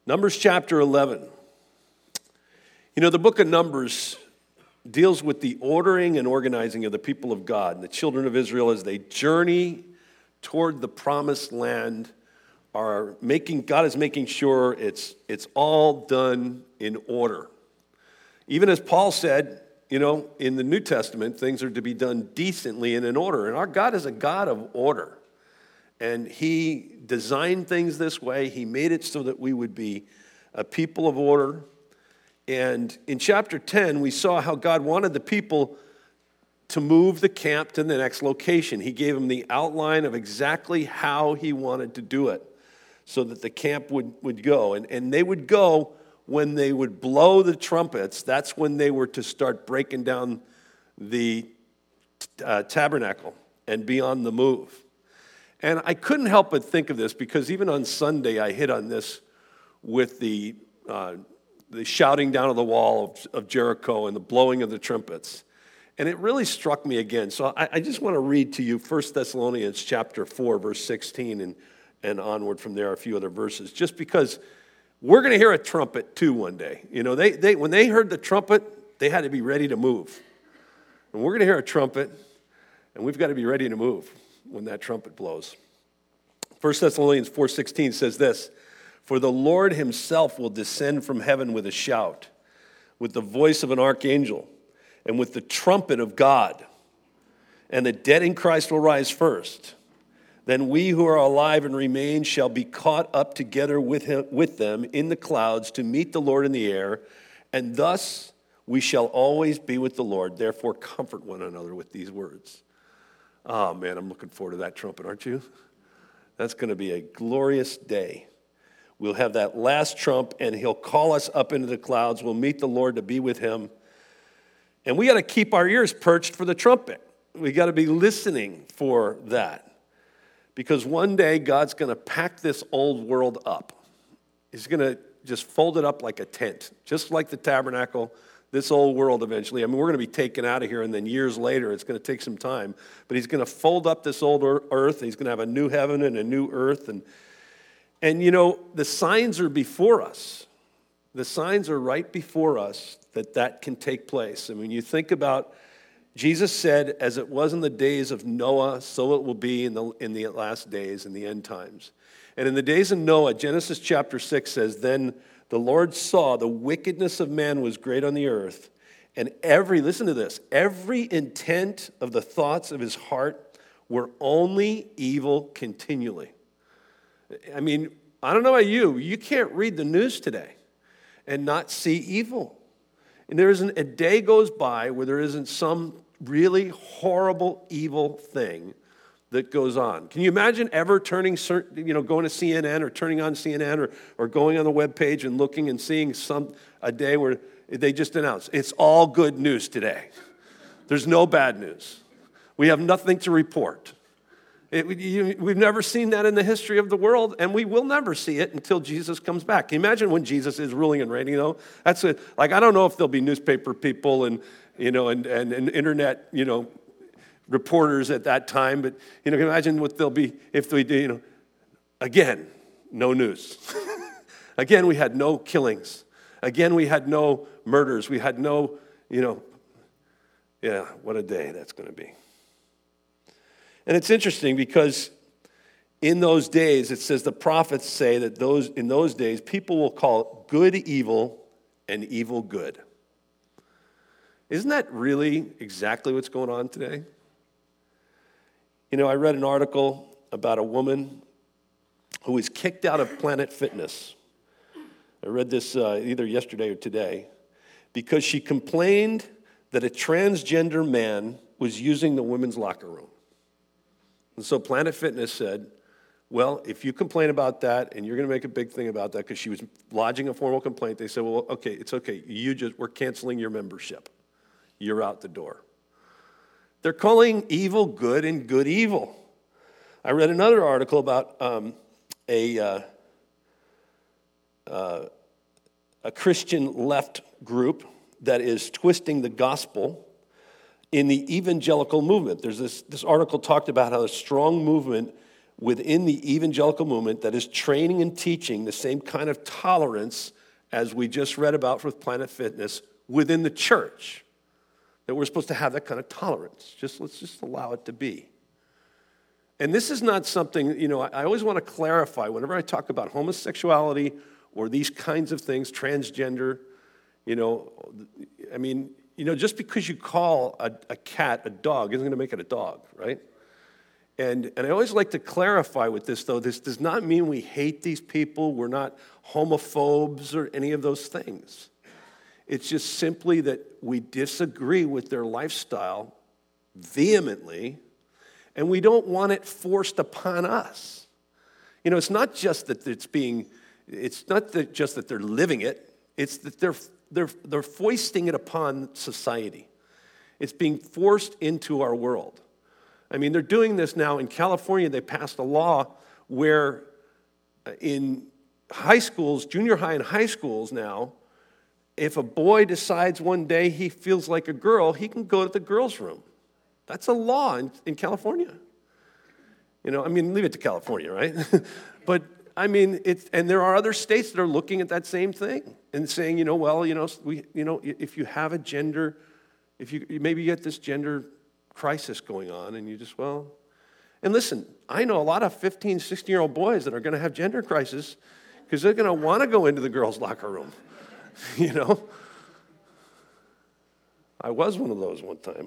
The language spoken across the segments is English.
Numbers chapter 11. You know, the book of Numbers deals with the ordering and organizing of the people of God, and the children of Israel as they journey toward the promised land. God is making sure it's all done in order. Even as Paul said, you know, in the New Testament, things are to be done decently and in order. And our God is a God of order. And he designed things this way. He made it so that we would be a people of order. And in chapter 10, we saw how God wanted the people to move the camp to the next location. He gave them the outline of exactly how he wanted to do it so that the camp would go. And they would go when they would blow the trumpets. That's when they were to start breaking down the tabernacle and be on the move. And I couldn't help but think of this because even on Sunday I hit on this with the shouting down of the wall of Jericho and the blowing of the trumpets. And it really struck me again. So I just want to read to you 1 Thessalonians chapter 4, verse 16 and onward from there, a few other verses, just because we're going to hear a trumpet too one day. You know, they when they heard the trumpet, they had to be ready to move. And we're going to hear a trumpet, and we've got to be ready to move when that trumpet blows. 1 Thessalonians 4:16 says this, "For the Lord himself will descend from heaven with a shout, with the voice of an archangel, and with the trumpet of God. And the dead in Christ will rise first. Then we who are alive and remain shall be caught up together with them in the clouds to meet the Lord in the air, and thus we shall always be with the Lord. Therefore comfort one another with these words." Oh man, I'm looking forward to that trumpet, aren't you? That's going to be a glorious day. We'll have that last trump, and he'll call us up into the clouds. We'll meet the Lord to be with him. And we got to keep our ears perched for the trumpet. We got to be listening for that. Because one day, God's going to pack this old world up. He's going to just fold it up like a tent, just like the tabernacle, this old world eventually. I mean, we're going to be taken out of here, and then years later, it's going to take some time. But he's going to fold up this old earth. He's going to have a new heaven and a new earth. And you know, the signs are before us. The signs are right before us that can take place. And when you think about, Jesus said, as it was in the days of Noah, so it will be in the last days, in the end times. And in the days of Noah, Genesis chapter 6 says, "Then the Lord saw the wickedness of man was great on the earth, and listen to this, every intent of the thoughts of his heart were only evil continually." I mean, I don't know about you. You can't read the news today and not see evil. And there isn't a day goes by where there isn't some really horrible, evil thing that goes on. Can you imagine ever going to CNN or turning on CNN or going on the webpage and looking and seeing a day where they just announce, it's all good news today. There's no bad news. We have nothing to report. We've never seen that in the history of the world, and we will never see it until Jesus comes back. Can you imagine when Jesus is ruling and reigning, though? I don't know if there'll be newspaper people and internet, reporters at that time, but, can you imagine what they'll be if we do, again, no news. Again, we had no killings. Again, we had no murders. We had no, what a day that's going to be. And it's interesting because in those days, it says the prophets say that in those days, people will call good evil and evil good. Isn't that really exactly what's going on today? I read an article about a woman who was kicked out of Planet Fitness. I read this either yesterday or today because she complained that a transgender man was using the women's locker room. And so Planet Fitness said, well, if you complain about that and you're going to make a big thing about that because she was lodging a formal complaint, they said, well, okay, it's okay. We're canceling your membership. You're out the door. They're calling evil good and good evil. I read another article about a Christian left group that is twisting the gospel in the evangelical movement. There's this article talked about how a strong movement within the evangelical movement that is training and teaching the same kind of tolerance as we just read about with Planet Fitness within the church. That we're supposed to have that kind of tolerance. Let's just allow it to be. And this is not something, I always want to clarify whenever I talk about homosexuality or these kinds of things, transgender, just because you call a cat a dog isn't going to make it a dog, right? And I always like to clarify with this, though, this does not mean we hate these people. We're not homophobes or any of those things. It's just simply that we disagree with their lifestyle vehemently, and we don't want it forced upon us. It's not just that just that they're living it. It's that they're foisting it upon society. It's being forced into our world. They're doing this now. In California, they passed a law where in high schools, junior high and high schools now, if a boy decides one day he feels like a girl, he can go to the girls' room. That's a law in California. Leave it to California, right? But, and there are other states that are looking at that same thing and saying, if you have a gender, if you maybe you get this gender crisis going on, and you just, and listen, I know a lot of 15, 16-year-old boys that are going to have gender crisis because they're going to want to go into the girls' locker room, I was one of those one time.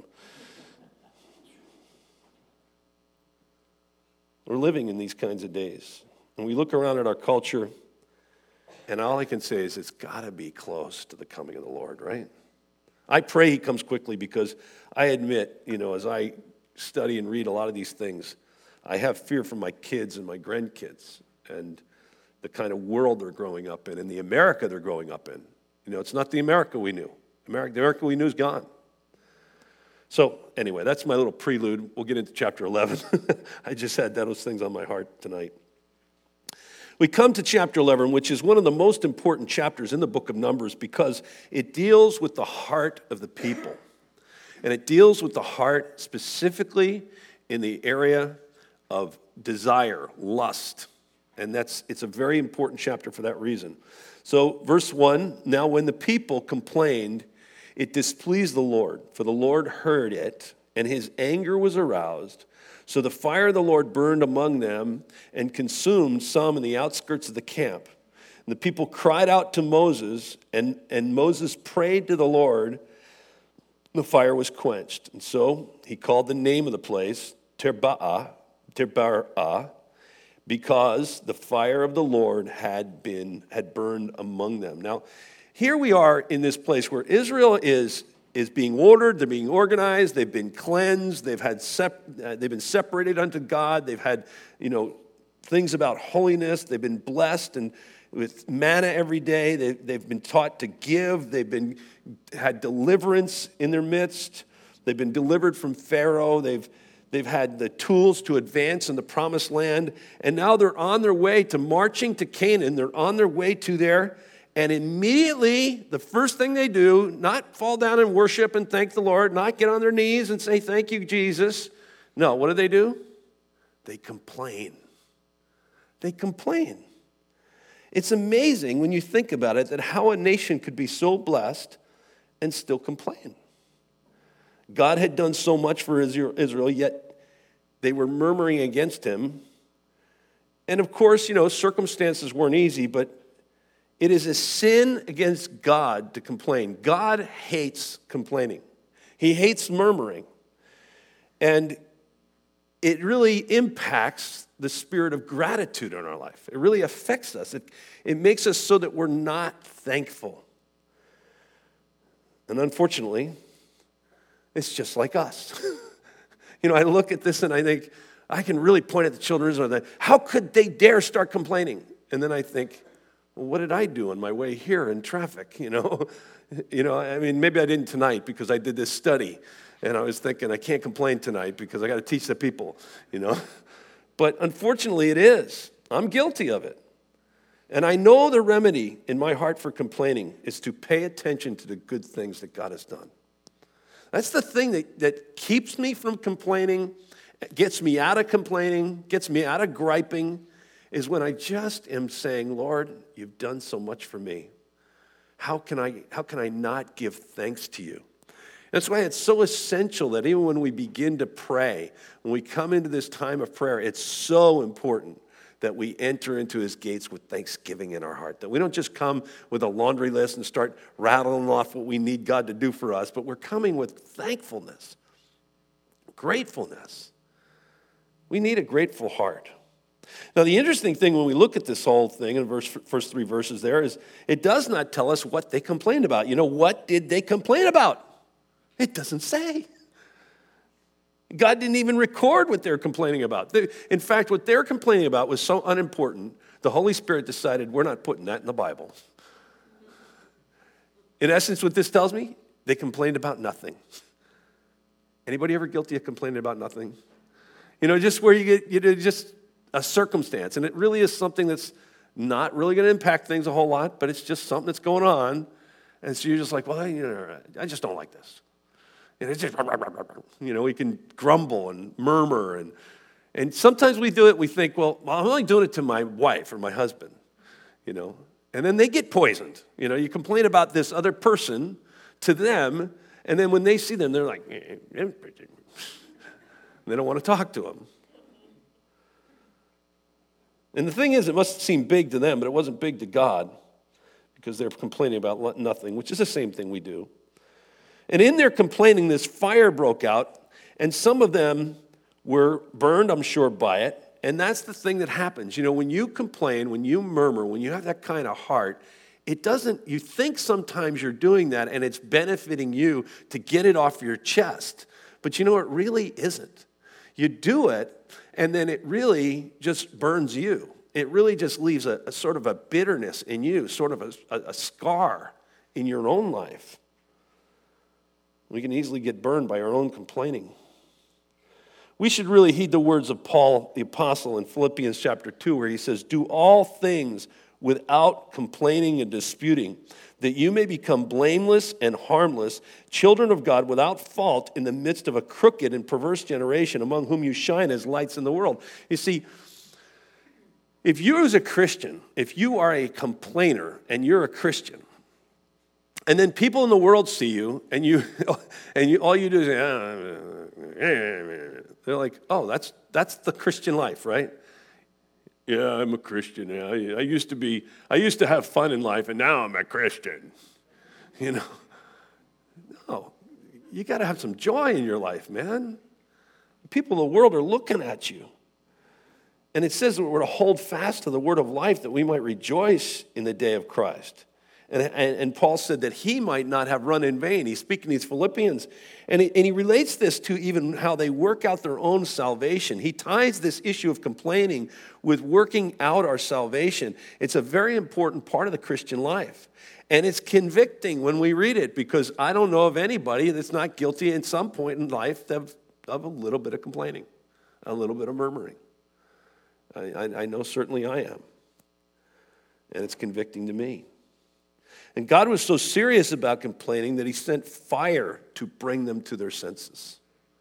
We're living in these kinds of days. And we look around at our culture, and all I can say is it's got to be close to the coming of the Lord, right? I pray he comes quickly because I admit, as I study and read a lot of these things, I have fear for my kids and my grandkids and the kind of world they're growing up in and the America they're growing up in. It's not the America we knew. The America we knew is gone. So anyway, that's my little prelude. We'll get into chapter 11. I just had those things on my heart tonight. We come to chapter 11, which is one of the most important chapters in the book of Numbers because it deals with the heart of the people. And it deals with the heart specifically in the area of desire, lust. And it's a very important chapter for that reason. So verse 1, now when the people complained, it displeased the Lord, for the Lord heard it, and his anger was aroused. So the fire of the Lord burned among them and consumed some in the outskirts of the camp. And the people cried out to Moses, and Moses prayed to the Lord. The fire was quenched. And so he called the name of the place Tirbarah, because the fire of the Lord had burned among them. Now, here we are in this place where Israel is being ordered, they're being organized, they've been cleansed, they've been separated unto God, they've had, things about holiness, they've been blessed and with manna every day, they've been taught to give, had deliverance in their midst, they've been delivered from Pharaoh, they've had the tools to advance in the promised land, and now they're on their way to marching to Canaan, they're on their way to there. And immediately, the first thing they do, not fall down and worship and thank the Lord, not get on their knees and say, thank you, Jesus. No, what do? They complain. They complain. It's amazing when you think about it that how a nation could be so blessed and still complain. God had done so much for Israel, yet they were murmuring against him. And of course, circumstances weren't easy, but it is a sin against God to complain. God hates complaining. He hates murmuring. And it really impacts the spirit of gratitude in our life. It really affects us. It makes us so that we're not thankful. And unfortunately, it's just like us. I look at this and I think, I can really point at the children of Israel and think, how could they dare start complaining? And then I think, well, what did I do on my way here in traffic, maybe I didn't tonight because I did this study and I was thinking I can't complain tonight because I got to teach the people, But unfortunately it is. I'm guilty of it. And I know the remedy in my heart for complaining is to pay attention to the good things that God has done. That's the thing that keeps me from complaining gets me out of complaining, gets me out of griping, is when I just am saying, Lord, you've done so much for me. How can I not give thanks to you? That's why it's so essential that even when we begin to pray, when we come into this time of prayer, it's so important that we enter into his gates with thanksgiving in our heart. That we don't just come with a laundry list and start rattling off what we need God to do for us, but we're coming with thankfulness, gratefulness. We need a grateful heart. Now, the interesting thing when we look at this whole thing in the first 3 verses there is it does not tell us what they complained about. You know, what did they complain about? It doesn't say. God didn't even record what they're complaining about. In fact, what they're complaining about was so unimportant, the Holy Spirit decided we're not putting that in the Bible. In essence, what this tells me, they complained about nothing. Anybody ever guilty of complaining about nothing? You know, just where you get just a circumstance, and it really is something that's not really going to impact things a whole lot, but it's just something that's going on, and so you're just like, well, I just don't like this. And it's just, we can grumble and murmur. And sometimes we do it, we think, well, I'm only doing it to my wife or my husband, And then they get poisoned. You complain about this other person to them, and then when they see them, they're like, they don't want to talk to them. And the thing is, it must seem big to them, but it wasn't big to God because they're complaining about nothing, which is the same thing we do. And in their complaining, this fire broke out, and some of them were burned, I'm sure, by it. And that's the thing that happens. When you complain, when you murmur, when you have that kind of heart, you think sometimes you're doing that and it's benefiting you to get it off your chest. But it really isn't. You do it, and then it really just burns you. It really just leaves a sort of a bitterness in you, sort of a scar in your own life. We can easily get burned by our own complaining. We should really heed the words of Paul the Apostle in Philippians chapter 2, where he says, do all things without complaining and disputing, that you may become blameless and harmless, children of God without fault in the midst of a crooked and perverse generation, among whom you shine as lights in the world. You see, if you as a Christian, if you are a complainer and you're a Christian, and then people in the world see you, and all you do is they're like, oh, that's the Christian life, right? Yeah, I'm a Christian. Yeah, I used to have fun in life, and now I'm a Christian. No, you got to have some joy in your life, man. People in the world are looking at you. And it says that we're to hold fast to the word of life that we might rejoice in the day of Christ. And Paul said that he might not have run in vain. He's speaking to these Philippians. And he relates this to even how they work out their own salvation. He ties this issue of complaining with working out our salvation. It's a very important part of the Christian life. And it's convicting when we read it, because I don't know of anybody that's not guilty at some point in life of a little bit of complaining, a little bit of murmuring. I know certainly I am. And it's convicting to me. And God was so serious about complaining that he sent fire to bring them to their senses.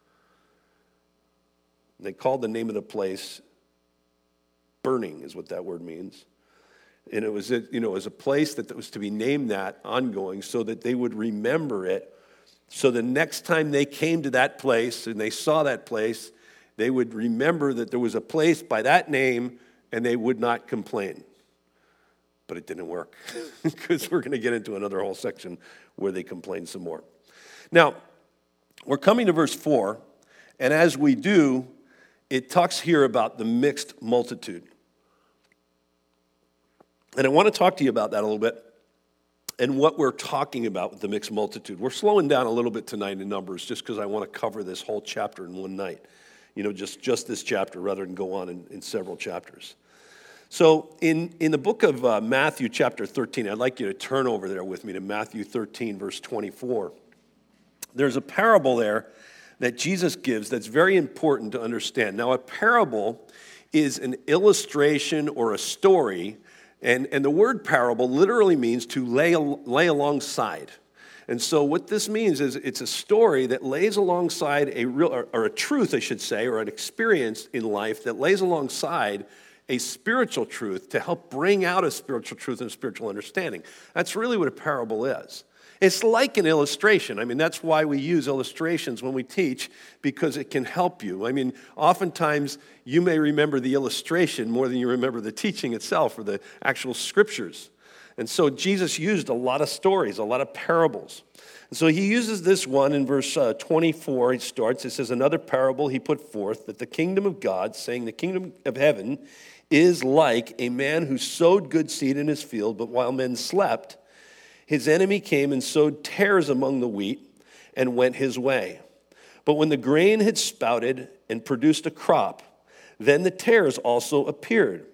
They called the name of the place burning, is what that word means. And it was a place that was to be named that ongoing so that they would remember it. So the next time they came to that place and they saw that place, they would remember that there was a place by that name and they would not complain. But it didn't work, because we're going to get into another whole section where they complain some more. Now, we're coming to verse 4, and as we do, it talks here about the mixed multitude. And I want to talk to you about that a little bit and what we're talking about with the mixed multitude. We're slowing down a little bit tonight in Numbers just because I want to cover this whole chapter in one night. Just this chapter rather than go on in several chapters. So in the book of Matthew chapter 13, I'd like you to turn over there with me to Matthew 13, verse 24. There's a parable there that Jesus gives that's very important to understand. Now, a parable is an illustration or a story, and the word parable literally means to lay alongside. And so what this means is it's a story that lays alongside a real, or a truth, I should say, or an experience in life that lays alongside a spiritual truth to help bring out a spiritual truth and a spiritual understanding. That's really what a parable is. It's like an illustration. I mean, that's why we use illustrations when we teach, because it can help you. I mean, oftentimes you may remember the illustration more than you remember the teaching itself or the actual scriptures. And so Jesus used a lot of stories, a lot of parables. And so he uses this one in verse 24. It says, another parable he put forth, that the kingdom of God, saying the kingdom of heaven is like a man who sowed good seed in his field, but while men slept, his enemy came and sowed tares among the wheat and went his way. But when the grain had sprouted and produced a crop, then the tares also appeared.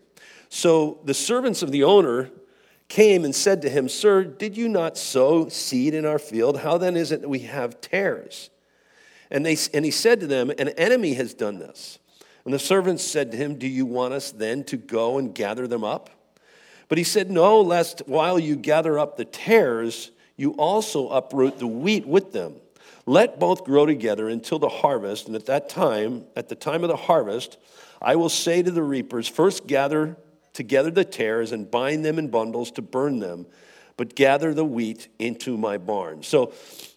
So the servants of the owner came and said to him, Sir, did you not sow seed in our field? How then is it that we have tares? And he said to them, an enemy has done this. And the servants said to him, do you want us then to go and gather them up? But he said, no, lest while you gather up the tares, you also uproot the wheat with them. Let both grow together until the harvest, and at the time of the harvest, I will say to the reapers, first gather together the tares and bind them in bundles to burn them, but gather the wheat into my barn. So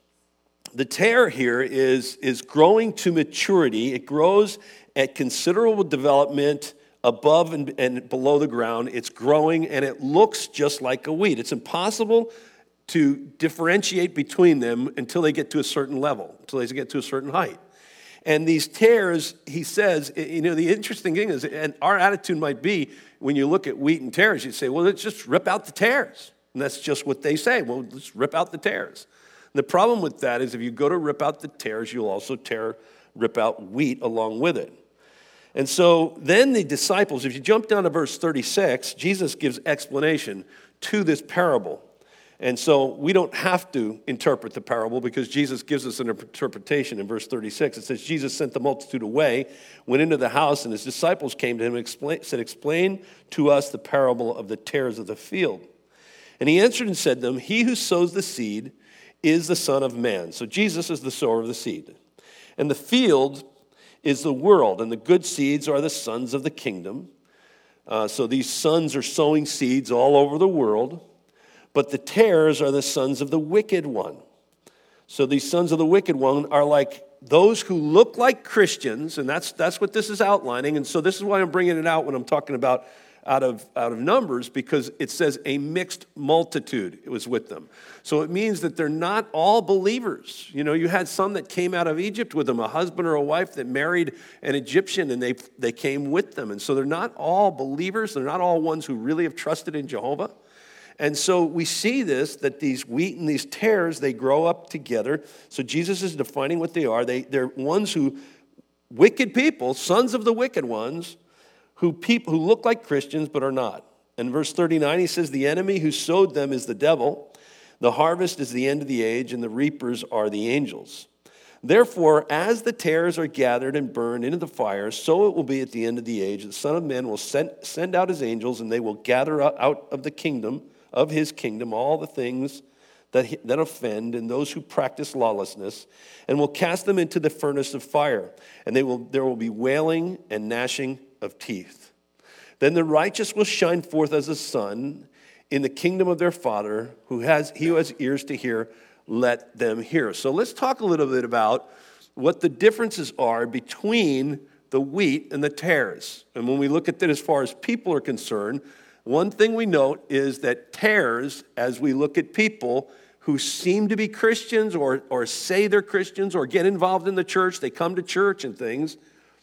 the tare here is growing to maturity. It grows at considerable development above and below the ground. It's growing, and it looks just like a wheat. It's impossible to differentiate between them until they get to a certain level, until they get to a certain height. And these tares, he says, the interesting thing is, and our attitude might be, when you look at wheat and tares, you say, well, let's just rip out the tares. And that's just what they say. Well, let's rip out the tares. And the problem with that is if you go to rip out the tares, you'll also rip out wheat along with it. And so then the disciples, if you jump down to verse 36, Jesus gives explanation to this parable. And so we don't have to interpret the parable because Jesus gives us an interpretation in verse 36. It says, Jesus sent the multitude away, went into the house, and his disciples came to him and said, explain to us the parable of the tares of the field. And he answered and said to them, he who sows the seed is the Son of Man. So Jesus is the sower of the seed. And the field is the world, and the good seeds are the sons of the kingdom. So these sons are sowing seeds all over the world. But the tares are the sons of the wicked one. So these sons of the wicked one are like those who look like Christians, and that's what this is outlining. And so this is why I'm bringing it out when I'm talking about out of Numbers, because it says a mixed multitude it was with them. So it means that they're not all believers. You had some that came out of Egypt with them, a husband or a wife that married an Egyptian, and they came with them. And so they're not all believers. They're not all ones who really have trusted in Jehovah. And so we see this, that these wheat and these tares, they grow up together. So Jesus is defining what they are. They're ones who, wicked people, sons of the wicked ones, who look like Christians but are not. In verse 39, he says, the enemy who sowed them is the devil. The harvest is the end of the age, and the reapers are the angels. Therefore, as the tares are gathered and burned into the fire, so it will be at the end of the age. The Son of Man will send out his angels, and they will gather out of the kingdom, of his kingdom, all the things that offend and those who practice lawlessness, and will cast them into the furnace of fire. And there will be wailing and gnashing of teeth. Then the righteous will shine forth as the sun in the kingdom of their Father. He who has ears to hear, let them hear. So let's talk a little bit about what the differences are between the wheat and the tares. And when we look at that as far as people are concerned, one thing we note is that tares, as we look at people who seem to be Christians or say they're Christians or get involved in the church, they come to church and things,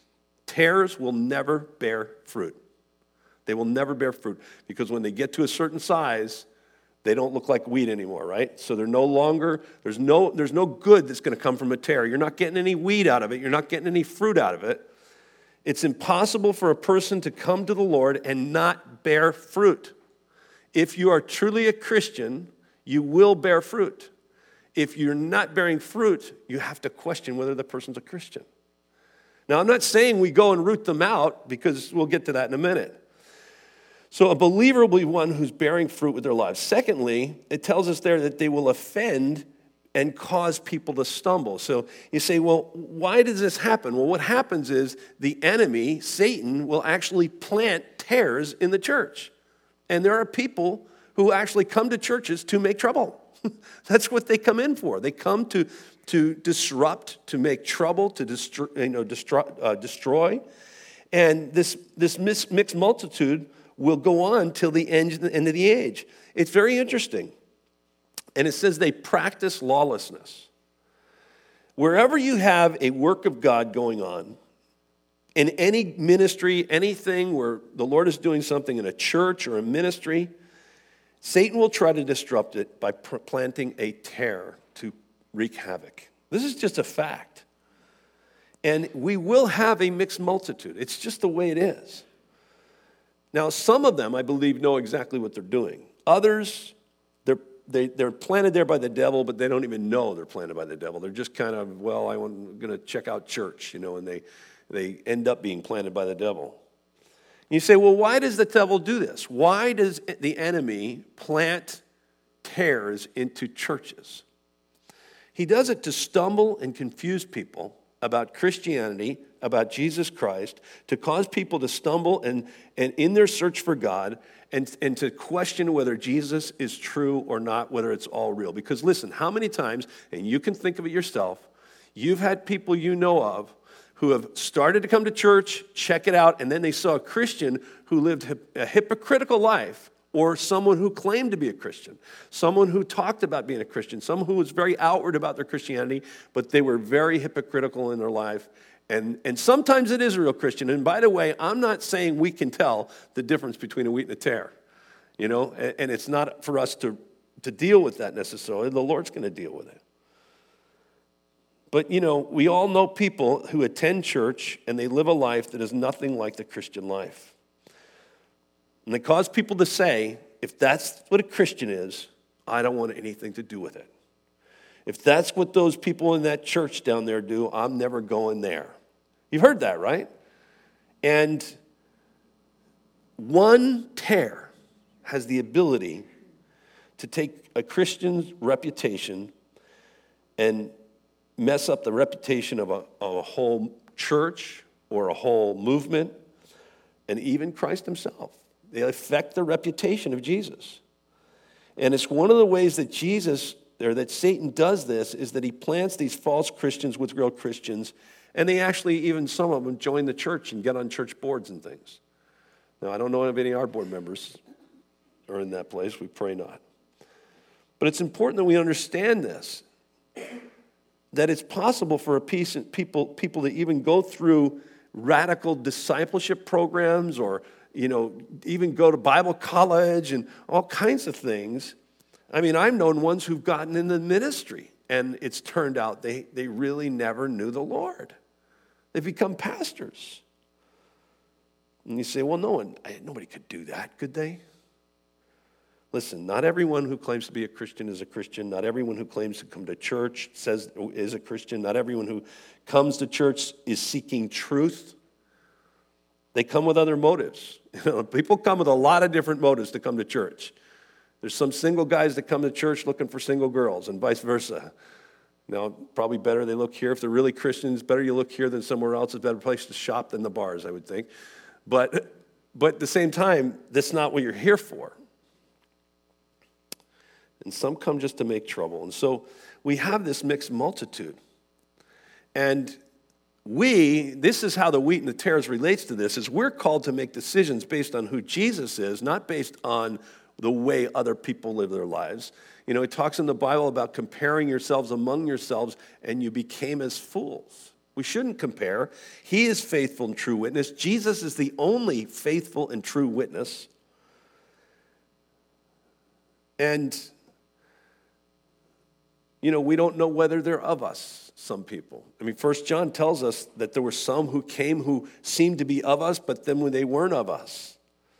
tares will never bear fruit. They will never bear fruit because when they get to a certain size, they don't look like wheat anymore, right? So they're no longer, there's no good that's going to come from a tare. You're not getting any wheat out of it. You're not getting any fruit out of it. It's impossible for a person to come to the Lord and not bear fruit. If you are truly a Christian, you will bear fruit. If you're not bearing fruit, you have to question whether the person's a Christian. Now, I'm not saying we go and root them out because we'll get to that in a minute. So a believer will be one who's bearing fruit with their lives. Secondly, it tells us there that they will offend and cause people to stumble. So you say, well, why does this happen? Well, what happens is the enemy, Satan, will actually plant tares in the church. And there are people who actually come to churches to make trouble. That's what they come in for. They come to disrupt, to make trouble, to destroy. And this mixed multitude will go on till the end of the age. It's very interesting. And it says they practice lawlessness. Wherever you have a work of God going on, in any ministry, anything where the Lord is doing something in a church or a ministry, Satan will try to disrupt it by planting a tare to wreak havoc. This is just a fact. And we will have a mixed multitude. It's just the way it is. Now, some of them, I believe, know exactly what they're doing. Others, they're planted there by the devil, but they don't even know they're planted by the devil. They're just kind of, well, I'm going to check out church, and they end up being planted by the devil. You say, well, why does the devil do this? Why does the enemy plant tares into churches? He does it to stumble and confuse people about Christianity, about Jesus Christ, to cause people to stumble and in their search for God, and to question whether Jesus is true or not, whether it's all real. Because listen, how many times, and you can think of it yourself, you've had people you know of who have started to come to church, check it out, and then they saw a Christian who lived a hypocritical life, or someone who claimed to be a Christian, someone who talked about being a Christian, someone who was very outward about their Christianity, but they were very hypocritical in their life. And sometimes it is a real Christian. And by the way, I'm not saying we can tell the difference between a wheat and a tare, and it's not for us to deal with that necessarily. The Lord's going to deal with it. But, we all know people who attend church and they live a life that is nothing like the Christian life. And they cause people to say, if that's what a Christian is, I don't want anything to do with it. If that's what those people in that church down there do, I'm never going there. You've heard that, right? And one tare has the ability to take a Christian's reputation and mess up the reputation of a whole church or a whole movement, and even Christ himself. They affect the reputation of Jesus. And it's one of the ways that that Satan does this, is that he plants these false Christians with real Christians, and they actually, even some of them, join the church and get on church boards and things. Now, I don't know if any of our board members are in that place. We pray not. But it's important that we understand this, that it's possible for people to even go through radical discipleship programs, or even go to Bible college and all kinds of things. I mean, I've known ones who've gotten in the ministry, and it's turned out they really never knew the Lord. They've become pastors. And you say, well, nobody could do that, could they? Listen, not everyone who claims to be a Christian is a Christian. Not everyone who claims to come to church is a Christian. Not everyone who comes to church is seeking truth. They come with other motives. People come with a lot of different motives to come to church. There's some single guys that come to church looking for single girls, and vice versa. Now, probably better they look here. If they're really Christians, better you look here than somewhere else. It's a better place to shop than the bars, I would think. But at the same time, that's not what you're here for. And some come just to make trouble. And so we have this mixed multitude. And this is how the wheat and the tares relates to this, is we're called to make decisions based on who Jesus is, not based on the way other people live their lives. It talks in the Bible about comparing yourselves among yourselves, and you became as fools. We shouldn't compare. He is faithful and true witness. Jesus is the only faithful and true witness. And we don't know whether they're of us, some people. I mean, 1 John tells us that there were some who came who seemed to be of us, but then when they weren't of us.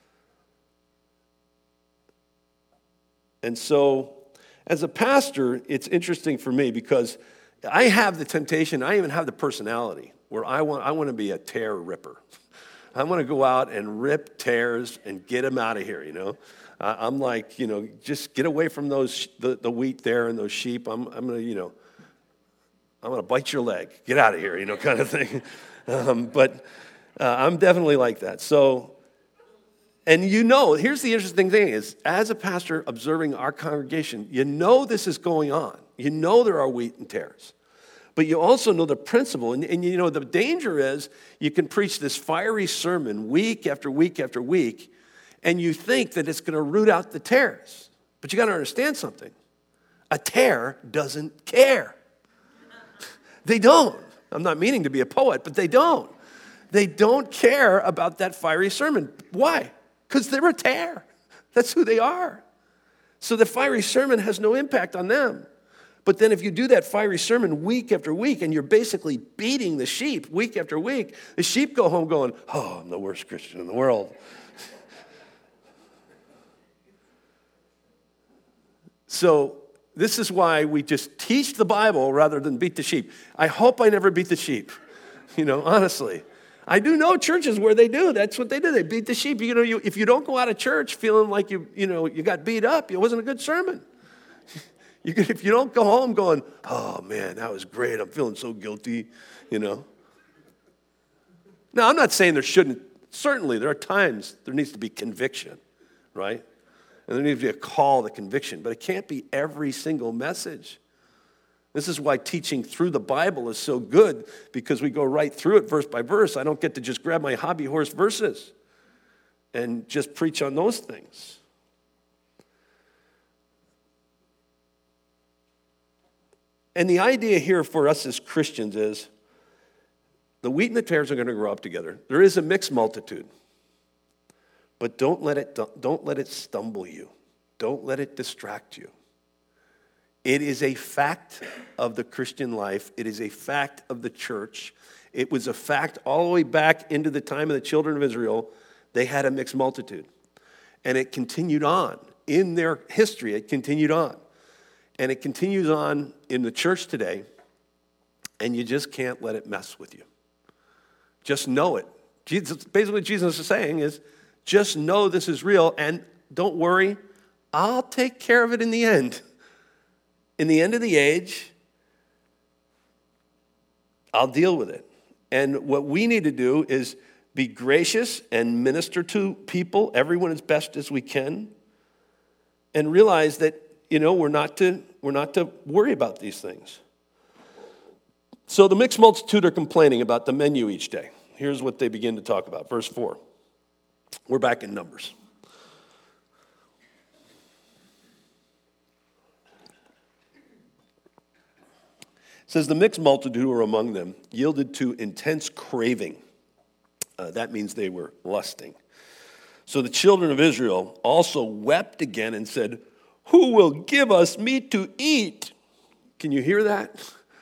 And so, as a pastor, it's interesting for me because I have the temptation, I even have the personality where I want to be a tear ripper. I'm going to go out and rip tares and get them out of here, I'm like, just get away from those, the wheat there and those sheep. I'm going to, I'm going to bite your leg. Get out of here, kind of thing. But I'm definitely like that. So, and here's the interesting thing is, as a pastor observing our congregation, this is going on. There are wheat and tares. But you also know the principle. And the danger is you can preach this fiery sermon week after week after week, and you think that it's going to root out the tares. But you got to understand something. A tare doesn't care. They don't. I'm not meaning to be a poet, but they don't. They don't care about that fiery sermon. Why? Because they're a tare. That's who they are. So the fiery sermon has no impact on them. But then if you do that fiery sermon week after week and you're basically beating the sheep week after week, the sheep go home going, oh, I'm the worst Christian in the world. So this is why we just teach the Bible rather than beat the sheep. I hope I never beat the sheep, honestly. I do know churches where they do. That's what they do. They beat the sheep. If you don't go out of church feeling like you got beat up, it wasn't a good sermon. If you don't go home going, oh, man, that was great. I'm feeling so guilty, Now, I'm not saying certainly there are times there needs to be conviction, right? And there needs to be a call to conviction, but it can't be every single message. This is why teaching through the Bible is so good, because we go right through it verse by verse. I don't get to just grab my hobby horse verses and just preach on those things. And the idea here for us as Christians is the wheat and the tares are going to grow up together. There is a mixed multitude. But don't let it stumble you. Don't let it distract you. It is a fact of the Christian life. It is a fact of the church. It was a fact all the way back into the time of the children of Israel. They had a mixed multitude. And it continued on. In their history, it continued on. And it continues on in the church today, and you just can't let it mess with you. Just know it. Basically what Jesus is saying is, just know this is real, and don't worry, I'll take care of it in the end. In the end of the age, I'll deal with it. And what we need to do is be gracious and minister to people, everyone as best as we can, and realize that we're not to worry about these things. So the mixed multitude are complaining about the menu each day. Here's what they begin to talk about. Verse 4. We're back in Numbers. It says, the mixed multitude who were among them yielded to intense craving. That means they were lusting. So the children of Israel also wept again and said, who will give us meat to eat? Can you hear that?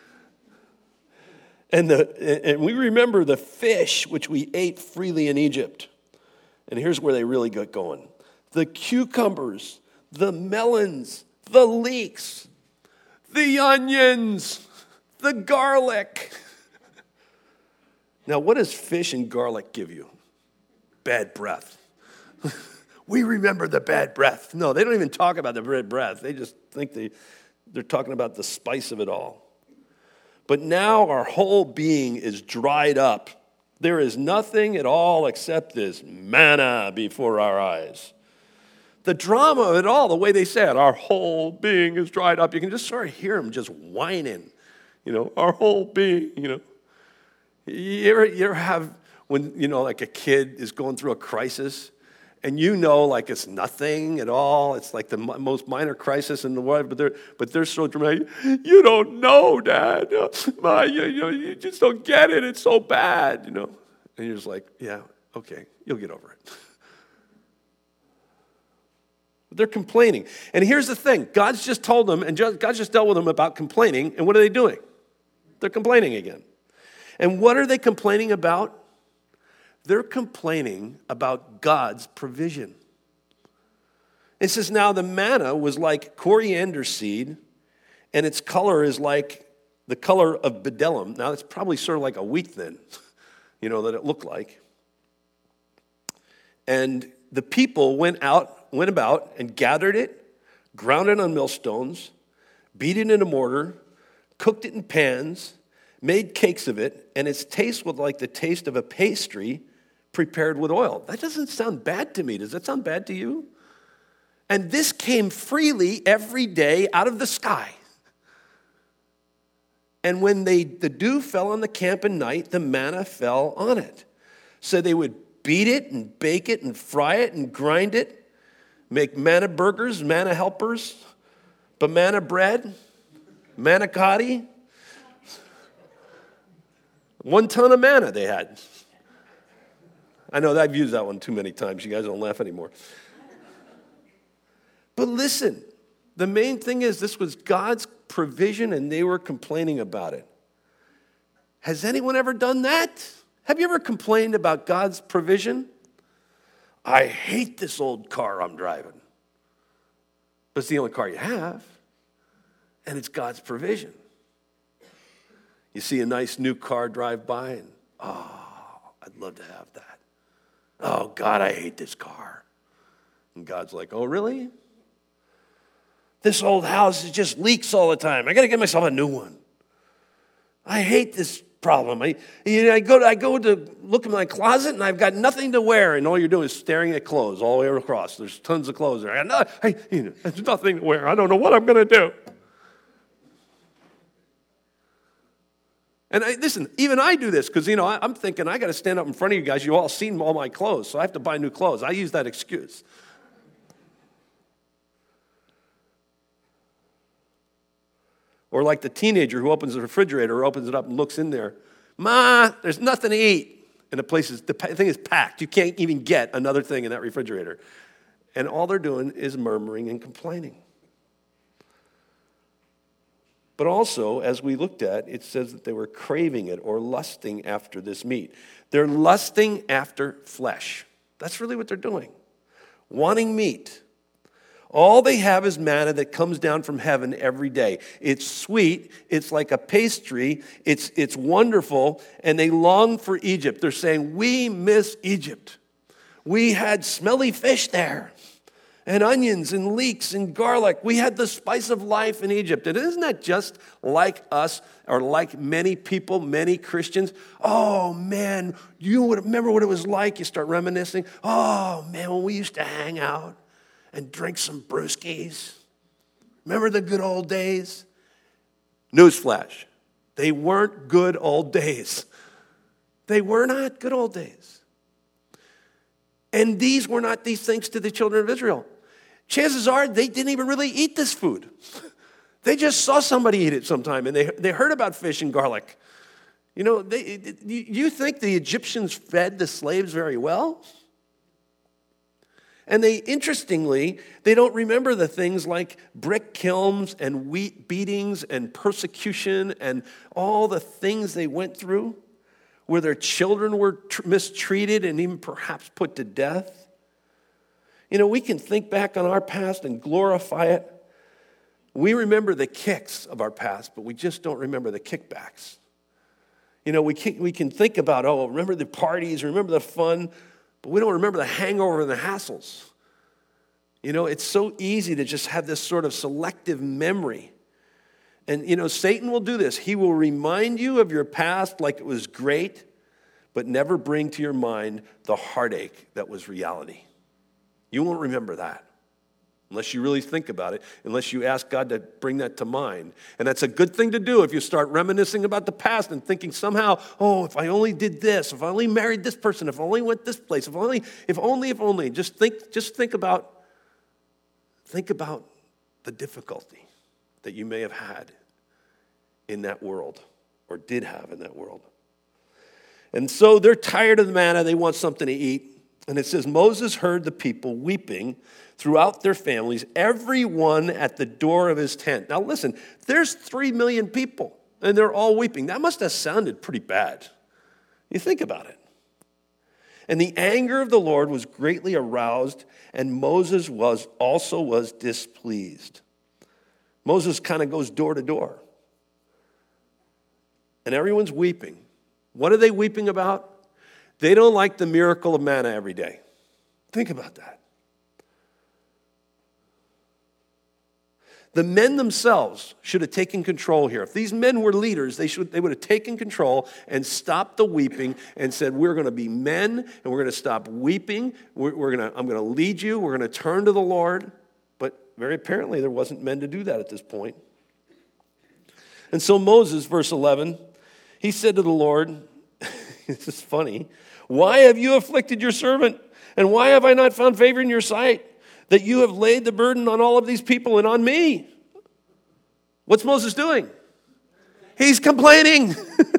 And we remember the fish which we ate freely in Egypt. And here's where they really got going. The cucumbers, the melons, the leeks, the onions, the garlic. Now, what does fish and garlic give you? Bad breath. We remember the bad breath. No, they don't even talk about the bad breath. They just think they're talking about the spice of it all. But now our whole being is dried up. There is nothing at all except this manna before our eyes. The drama of it all, the way they say it, our whole being is dried up. You can just sort of hear them just whining, our whole being, You ever have, when, like a kid is going through a crisis, and like it's nothing at all. It's like the most minor crisis in the world, but they're so dramatic. You don't know, Dad. You just don't get it. It's so bad, And you're just like, yeah, okay, you'll get over it. But they're complaining. And here's the thing. God's just told them, and God's just dealt with them about complaining, and what are they doing? They're complaining again. And what are they complaining about? They're complaining about God's provision. It says, now the manna was like coriander seed, and its color is like the color of bdellium. Now, it's probably sort of like a wheat then, that it looked like. And the people went about and gathered it, ground it on millstones, beat it in a mortar, cooked it in pans, made cakes of it, and its taste was like the taste of a pastry prepared with oil. That doesn't sound bad to me. Does that sound bad to you? And this came freely every day out of the sky. And when the dew fell on the camp at night, the manna fell on it. So they would beat it and bake it and fry it and grind it, make manna burgers, manna helpers, banana bread, manicotti. 1 ton of manna they had. I know that I've used that one too many times. You guys don't laugh anymore. But listen, the main thing is this was God's provision and they were complaining about it. Has anyone ever done that? Have you ever complained about God's provision? I hate this old car I'm driving. But it's the only car you have. And it's God's provision. You see a nice new car drive by and, I'd love to have that. Oh, God, I hate this car. And God's like, oh, really? This old house it just leaks all the time. I got to get myself a new one. I hate this problem. I go to look in my closet and I've got nothing to wear, and all you're doing is staring at clothes all the way across. There's tons of clothes there. There's nothing to wear. I don't know what I'm going to do. And listen, even I do this because, I'm thinking I got to stand up in front of you guys. You all seen all my clothes, so I have to buy new clothes. I use that excuse. Or like the teenager who opens the refrigerator or opens it up and looks in there. Ma, there's nothing to eat. And the thing is packed. You can't even get another thing in that refrigerator. And all they're doing is murmuring and complaining. But also, as we looked at, it says that they were craving it or lusting after this meat. They're lusting after flesh. That's really what they're doing. Wanting meat. All they have is manna that comes down from heaven every day. It's sweet. It's like a pastry. It's wonderful. And they long for Egypt. They're saying, we miss Egypt. We had smelly fish there. And onions and leeks and garlic. We had the spice of life in Egypt. And isn't that just like us or like many people, many Christians? Oh, man, you would remember what it was like. You start reminiscing. Oh, man, when we used to hang out and drink some brewskis. Remember the good old days? Newsflash. They weren't good old days. They were not good old days. And these were not these things to the children of Israel. Chances are they didn't even really eat this food. They just saw somebody eat it sometime, and they heard about fish and garlic. You think the Egyptians fed the slaves very well? And interestingly, they don't remember the things like brick kilns and wheat beatings and persecution and all the things they went through where their children were mistreated and even perhaps put to death. We can think back on our past and glorify it. We remember the kicks of our past, but we just don't remember the kickbacks. We can think about, remember the parties, remember the fun, but we don't remember the hangover and the hassles. It's so easy to just have this sort of selective memory. And, Satan will do this. He will remind you of your past like it was great, but never bring to your mind the heartache that was reality. You won't remember that unless you really think about it, unless you ask God to bring that to mind. And that's a good thing to do if you start reminiscing about the past and thinking somehow, if I only did this, if I only married this person, if I only went this place, if only. Just think about the difficulty that you may have had in that world or did have in that world. And so they're tired of the manna. They want something to eat. And it says, Moses heard the people weeping throughout their families, everyone at the door of his tent. Now listen, there's 3 million people, and they're all weeping. That must have sounded pretty bad. You think about it. And the anger of the Lord was greatly aroused, and Moses was displeased. Moses kind of goes door to door. And everyone's weeping. What are they weeping about? They don't like the miracle of manna every day. Think about that. The men themselves should have taken control here. If these men were leaders, they would have taken control and stopped the weeping and said, we're going to be men and we're going to stop weeping. I'm going to lead you. We're going to turn to the Lord. But very apparently there wasn't men to do that at this point. And so Moses, verse 11, he said to the Lord, this is funny, why have you afflicted your servant? And why have I not found favor in your sight, that you have laid the burden on all of these people and on me? What's Moses doing? He's complaining.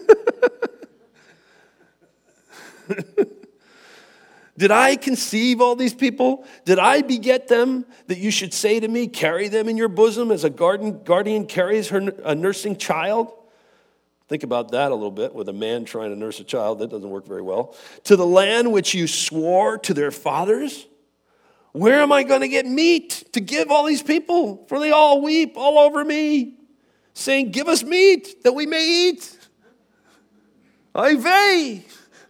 Did I conceive all these people? Did I beget them that you should say to me, carry them in your bosom as a guardian carries a nursing child? Think about that a little bit with a man trying to nurse a child. That doesn't work very well. To the land which you swore to their fathers? Where am I going to get meat to give all these people? For they all weep all over me, saying, give us meat that we may eat. Oy vey.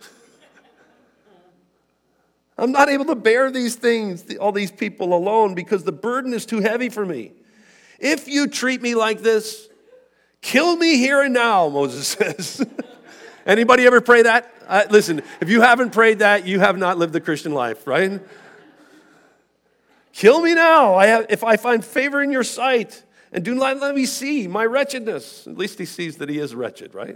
I'm not able to bear these things, all these people alone, because the burden is too heavy for me. If you treat me like this, kill me here and now, Moses says. Anybody ever pray that? Listen, if you haven't prayed that, you have not lived the Christian life, right? Kill me now, if I find favor in your sight, and do not let me see my wretchedness. At least he sees that he is wretched, right?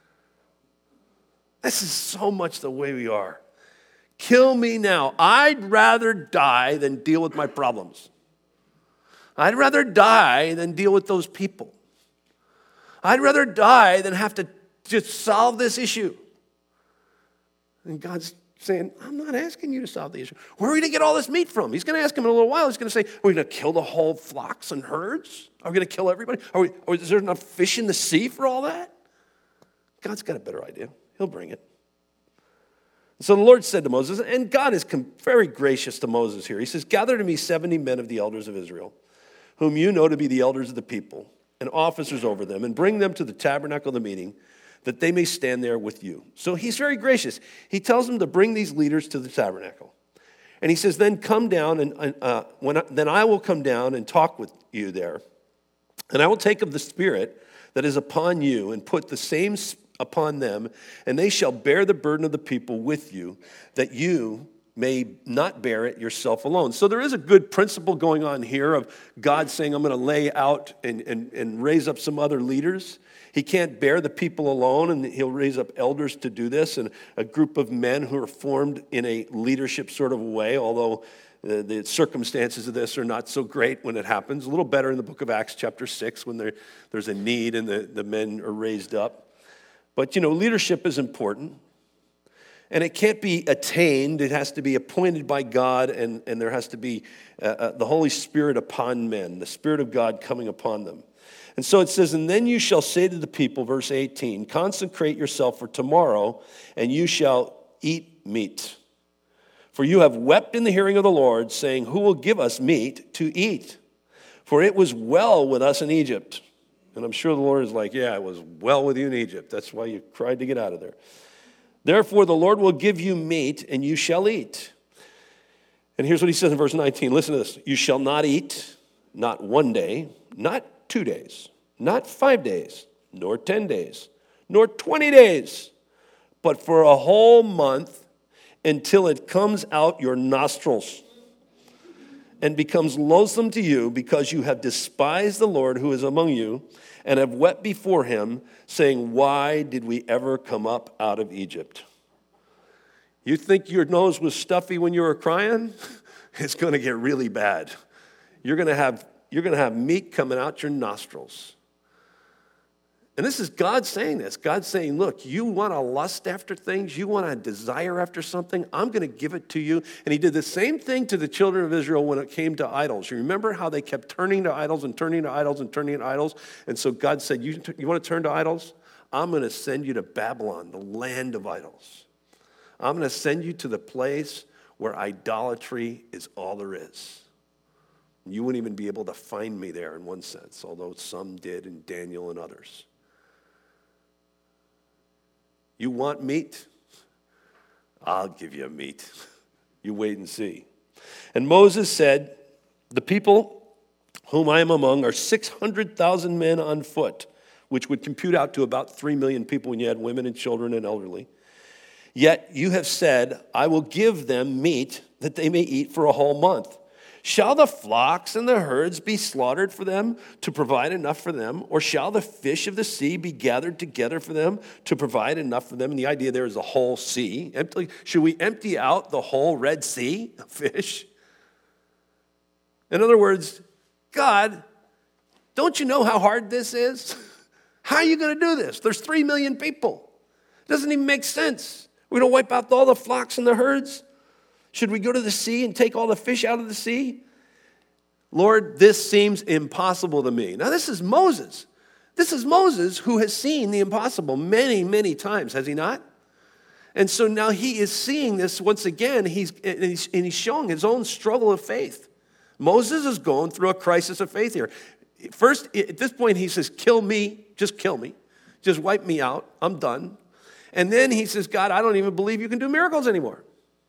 This is so much the way we are. Kill me now. I'd rather die than deal with my problems. I'd rather die than deal with those people. I'd rather die than have to just solve this issue. And God's saying, I'm not asking you to solve the issue. Where are we going to get all this meat from? He's going to ask him in a little while. He's going to say, are we going to kill the whole flocks and herds? Are we going to kill everybody? Or is there enough fish in the sea for all that? God's got a better idea. He'll bring it. So the Lord said to Moses, and God is very gracious to Moses here. He says, gather to me 70 men of the elders of Israel, whom you know to be the elders of the people, and officers over them, and bring them to the tabernacle of the meeting, that they may stand there with you. So he's very gracious. He tells them to bring these leaders to the tabernacle. And he says, then come down, and then I will come down and talk with you there. And I will take of the Spirit that is upon you and put the same upon them, and they shall bear the burden of the people with you, that you may not bear it yourself alone. So there is a good principle going on here of God saying, I'm going to lay out and raise up some other leaders. He can't bear the people alone, and he'll raise up elders to do this, and a group of men who are formed in a leadership sort of way, although the circumstances of this are not so great when it happens. A little better in the book of Acts chapter 6 when there's a need and the men are raised up. But, leadership is important. And it can't be attained. It has to be appointed by God, and there has to be the Holy Spirit upon men, the Spirit of God coming upon them. And so it says, and then you shall say to the people, verse 18, consecrate yourself for tomorrow, and you shall eat meat. For you have wept in the hearing of the Lord, saying, who will give us meat to eat? For it was well with us in Egypt. And I'm sure the Lord is like, yeah, it was well with you in Egypt. That's why you cried to get out of there. Therefore, the Lord will give you meat, and you shall eat. And here's what he says in verse 19. Listen to this. You shall not eat, not 1 day, not 2 days, not 5 days, nor 10 days, nor 20 days, but for a whole month until it comes out your nostrils and becomes loathsome to you, because you have despised the Lord who is among you and have wept before him, saying, why did we ever come up out of Egypt? You think your nose was stuffy when you were crying? It's going to get really bad. You're going to have meat coming out your nostrils. And this is God saying this. God's saying, look, you want to lust after things, you want to desire after something, I'm going to give it to you. And he did the same thing to the children of Israel when it came to idols. You remember how they kept turning to idols and turning to idols and turning to idols? And so God said, you want to turn to idols? I'm going to send you to Babylon, the land of idols. I'm going to send you to the place where idolatry is all there is. You wouldn't even be able to find me there in one sense, although some did, and Daniel and others. You want meat? I'll give you meat. You wait and see. And Moses said, the people whom I am among are 600,000 men on foot, which would compute out to about 3 million people when you had women and children and elderly. Yet you have said, I will give them meat that they may eat for a whole month. Shall the flocks and the herds be slaughtered for them to provide enough for them? Or shall the fish of the sea be gathered together for them to provide enough for them? And the idea there is the whole sea. Should we empty out the whole Red Sea of fish? In other words, God, don't you know how hard this is? How are you going to do this? There's 3 million people. It doesn't even make sense. We're going to wipe out all the flocks and the herds? Should we go to the sea and take all the fish out of the sea? Lord, this seems impossible to me. Now, this is Moses. This is Moses who has seen the impossible many, many times, has he not? And so now he is seeing this once again, and he's showing his own struggle of faith. Moses is going through a crisis of faith here. First, at this point, he says, kill me, just wipe me out, I'm done. And then he says, God, I don't even believe you can do miracles anymore.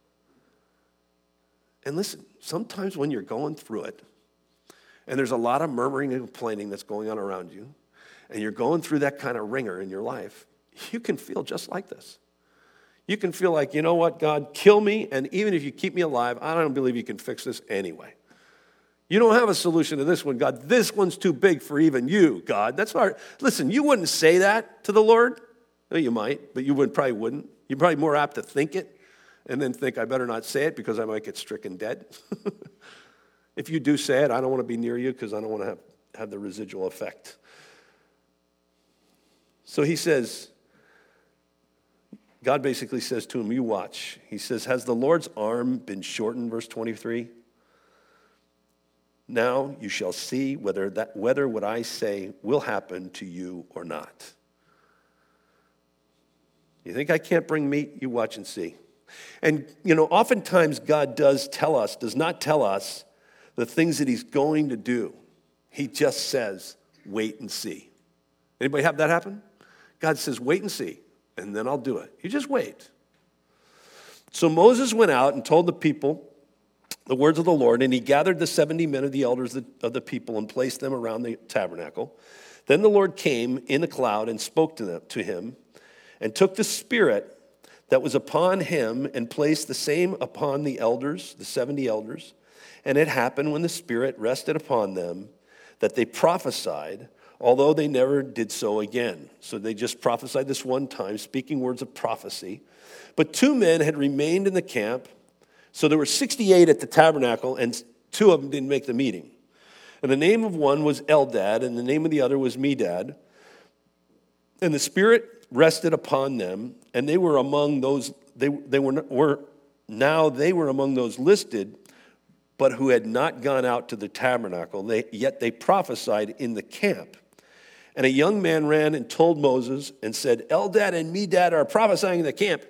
And listen, sometimes when you're going through it, and there's a lot of murmuring and complaining that's going on around you, and you're going through that kind of ringer in your life, you can feel just like this. You can feel like, you know what, God, kill me, and even if you keep me alive, I don't believe you can fix this anyway. You don't have a solution to this one, God. This one's too big for even you, God. That's hard. Listen, you wouldn't say that to the Lord. No, you might, but you probably wouldn't. You're probably more apt to think it and then think, I better not say it because I might get stricken dead. If you do say it, I don't want to be near you because I don't want to have the residual effect. So he says, God basically says to him, you watch. He says, has the Lord's arm been shortened, verse 23? Now you shall see whether what I say will happen to you or not. You think I can't bring meat? You watch and see. And, oftentimes God does not tell us the things that he's going to do. He just says, wait and see. Anybody have that happen? God says, wait and see, and then I'll do it. You just wait. So Moses went out and told the people the words of the Lord, and he gathered the 70 men of the elders of the people and placed them around the tabernacle. Then the Lord came in the cloud and spoke to him, and took the Spirit that was upon him and placed the same upon the elders, the 70 elders. And it happened when the Spirit rested upon them that they prophesied, although they never did so again. So they just prophesied this one time, speaking words of prophecy. But 2 men had remained in the camp. So there were 68 at the tabernacle, and 2 of them didn't make the meeting. And the name of one was Eldad, and the name of the other was Medad. And the Spirit rested upon them, and they were among those they were among those listed, but who had not gone out to the tabernacle. Yet they prophesied in the camp. And a young man ran and told Moses and said, Eldad and Medad are prophesying in the camp.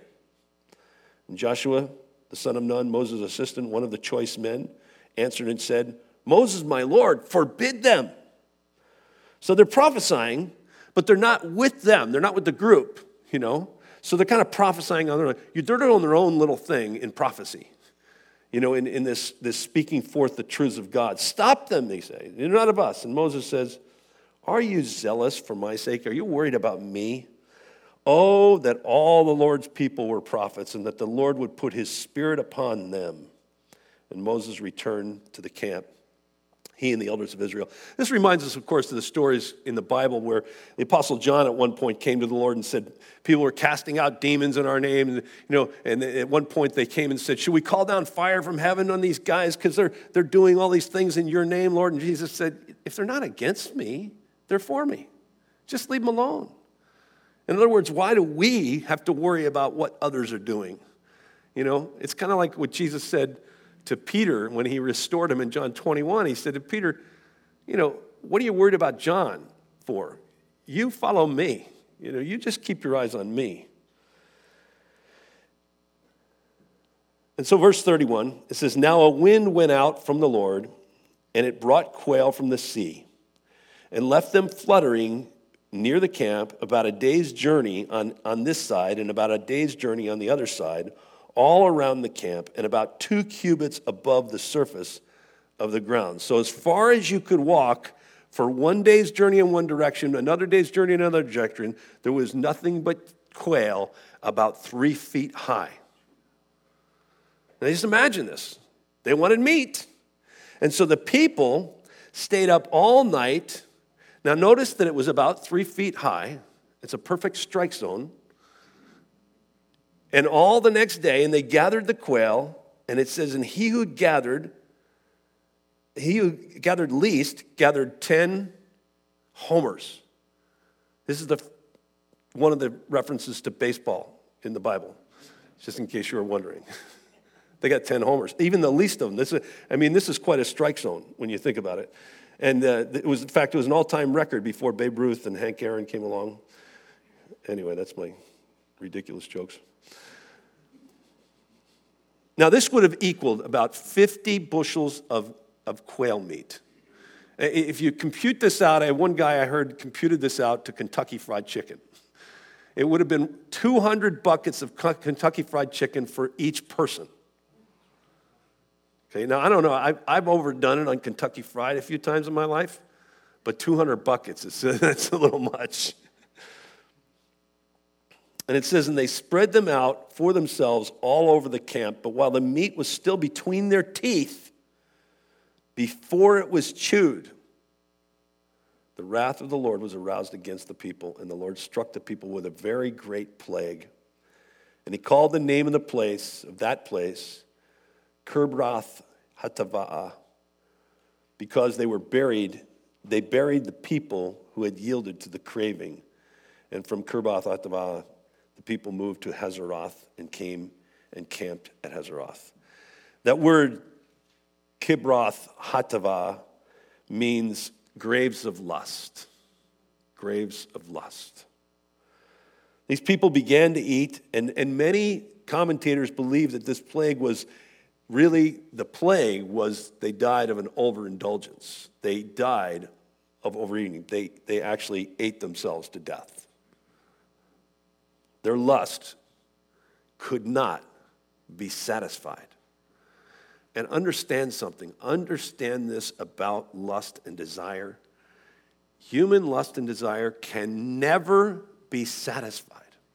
And Joshua, the son of Nun, Moses' assistant, one of the choice men, answered and said, Moses, my Lord, forbid them. So they're prophesying, but they're not with them. They're not with the group, So they're kind of prophesying on their own. They're doing their own little thing in prophecy, in this speaking forth the truths of God. Stop them, they say. They're not of us. And Moses says, are you zealous for my sake? Are you worried about me? Oh, that all the Lord's people were prophets, and that the Lord would put his Spirit upon them. And Moses returned to the camp, he and the elders of Israel. This reminds us, of course, of the stories in the Bible where the Apostle John at one point came to the Lord and said, people were casting out demons in our name. And at one point they came and said, should we call down fire from heaven on these guys because they're doing all these things in your name, Lord? And Jesus said, if they're not against me, they're for me. Just leave them alone. In other words, why do we have to worry about what others are doing? It's kind of like what Jesus said to Peter when he restored him in John 21. He said to Peter, what are you worried about John for? You follow me. You just keep your eyes on me. And so verse 31, it says, now a wind went out from the Lord, and it brought quail from the sea, and left them fluttering near the camp about a day's journey on this side and about a day's journey on the other side, all around the camp and about 2 cubits above the surface of the ground. So as far as you could walk for one day's journey in one direction, another day's journey in another direction, there was nothing but quail about 3 feet high. Now just imagine this. They wanted meat. And so the people stayed up all night. Now notice that it was about 3 feet high. It's a perfect strike zone. And all the next day, and they gathered the quail, and it says, and he who gathered least gathered 10 homers. This is one of the references to baseball in the Bible, just in case you were wondering. They got 10 homers, even the least of them. This is quite a strike zone when you think about it. And it was an all-time record before Babe Ruth and Hank Aaron came along. Anyway, that's my ridiculous jokes. Now, this would have equaled about 50 bushels of quail meat. If you compute this out, one guy I heard computed this out to Kentucky Fried Chicken. It would have been 200 buckets of Kentucky Fried Chicken for each person. Okay, now I don't know, I've overdone it on Kentucky Fried a few times in my life, but 200 buckets, that's a little much. And it says, and they spread them out for themselves all over the camp, but while the meat was still between their teeth, before it was chewed, the wrath of the Lord was aroused against the people, and the Lord struck the people with a very great plague. And he called the name of that place, Kibroth Hattaavah, because they buried the people who had yielded to the craving. And from Kibroth Hattaavah, the people moved to Hazeroth and came and camped at Hazeroth. That word Kibroth Hattaavah means graves of lust. Graves of lust. These people began to eat, and many commentators believe that this plague was really, they died of an overindulgence. They died of overeating. They actually ate themselves to death. Their lust could not be satisfied. And understand something. Understand this about lust and desire. Human lust and desire can never be satisfied.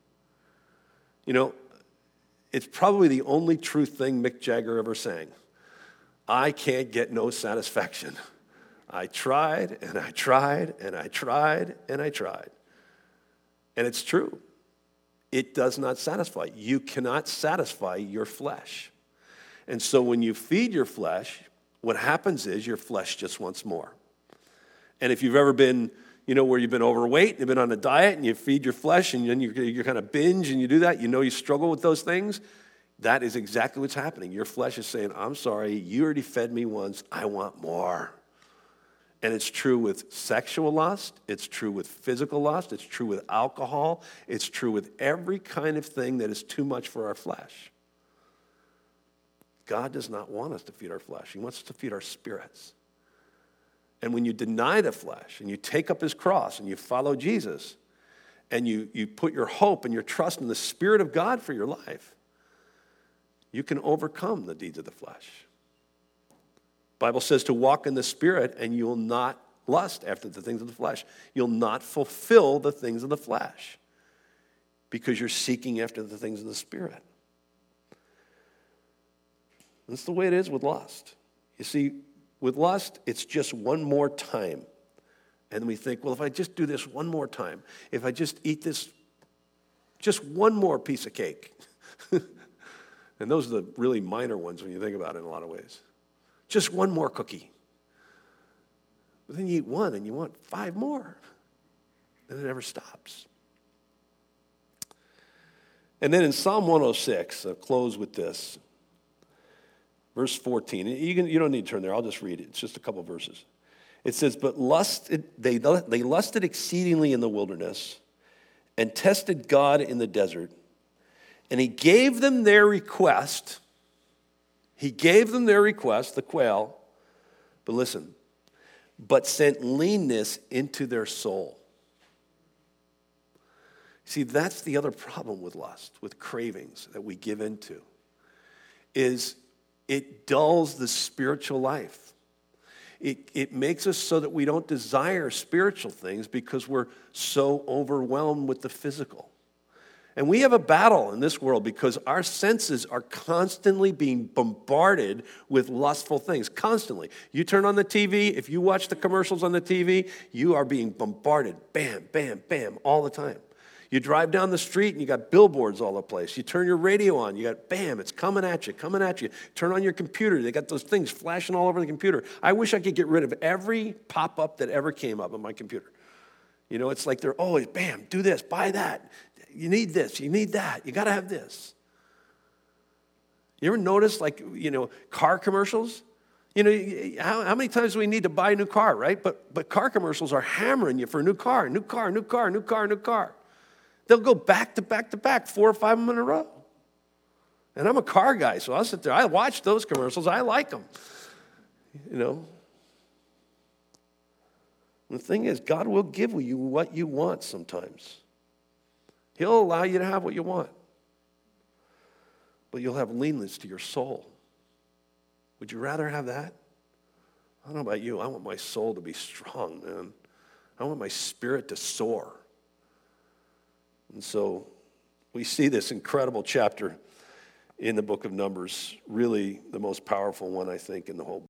You know, it's probably the only true thing Mick Jagger ever sang. I can't get no satisfaction. I tried, and I tried, and I tried, and I tried. And it's true. It does not satisfy. You cannot satisfy your flesh. And so when you feed your flesh, what happens is your flesh just wants more. And if you've ever been, where you've been overweight, you've been on a diet, and you feed your flesh, and then you kind of binge, and you do that, you struggle with those things, that is exactly what's happening. Your flesh is saying, I'm sorry, you already fed me once, I want more. And it's true with sexual lust, it's true with physical lust, it's true with alcohol, it's true with every kind of thing that is too much for our flesh. God does not want us to feed our flesh. He wants us to feed our spirits. And when you deny the flesh and you take up his cross and you follow Jesus and you put your hope and your trust in the Spirit of God for your life, you can overcome the deeds of the flesh. The Bible says to walk in the Spirit and you will not lust after the things of the flesh. You'll not fulfill the things of the flesh because you're seeking after the things of the Spirit. That's the way it is with lust. You see, with lust, it's just one more time. And we think, well, if I just do this one more time, if I just eat this, just one more piece of cake. And those are the really minor ones when you think about it in a lot of ways. Just one more cookie. But then you eat one and you want 5 more. And it never stops. And then in Psalm 106, I'll close with this. Verse 14. You don't need to turn there. I'll just read it. It's just a couple verses. It says, but they lusted exceedingly in the wilderness and tested God in the desert. And he gave them their request. He gave them their request, the quail. But listen, but sent leanness into their soul. See, that's the other problem with lust, with cravings that we give into. is it dulls the spiritual life. It makes us so that we don't desire spiritual things because we're so overwhelmed with the physical. And we have a battle in this world because our senses are constantly being bombarded with lustful things, constantly. You turn on the TV, if you watch the commercials on the TV, you are being bombarded, bam, bam, bam, all the time. You drive down the street and you got billboards all the place. You turn your radio on, you got bam, it's coming at you, coming at you. Turn on your computer, they got those things flashing all over the computer. I wish I could get rid of every pop-up that ever came up on my computer. You know, it's like they're always, bam, do this, buy that. You need this, you need that, you got to have this. You ever notice, like, car commercials? How many times do we need to buy a new car, right? But car commercials are hammering you for a new car, new car, new car, new car, new car. They'll go back to back to back, 4 or 5 of them in a row. And I'm a car guy, so I'll sit there. I watch those commercials. I like them. The thing is, God will give you what you want sometimes. He'll allow you to have what you want. But you'll have leanness to your soul. Would you rather have that? I don't know about you. I want my soul to be strong, man. I want my spirit to soar. And so we see this incredible chapter in the book of Numbers, really the most powerful one, I think, in the whole book.